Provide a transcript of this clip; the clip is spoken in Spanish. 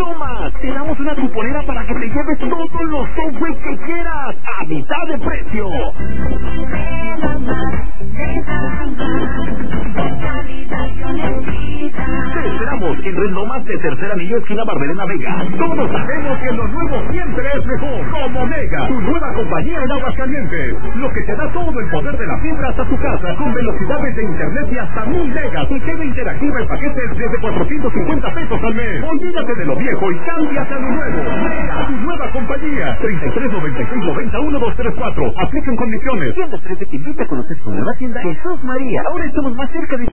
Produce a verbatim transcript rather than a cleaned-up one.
Más. Te damos una cuponera para que te lleves todos los software que quieras a mitad de precio. Te esperamos en Rendomas de Tercer Anillo, esquina Barberena Vega. Todos sabemos que lo nuevo siempre es mejor. Como Mega, tu nueva compañía en Aguascalientes. Lo que te da todo el poder de la fibra hasta tu casa, con velocidades de internet de hasta mil megas y T V interactiva en paquetes desde cuatrocientos cincuenta pesos al mes. Olvídate de lo viejo y cámbiate a lo nuevo. Mega, tu nueva compañía. treinta y tres noventa y seis noventa uno dos tres cuatro. Aplican condiciones. Tienda trece te invita a conocer su nueva tienda Jesús María. Ahora estamos más cerca de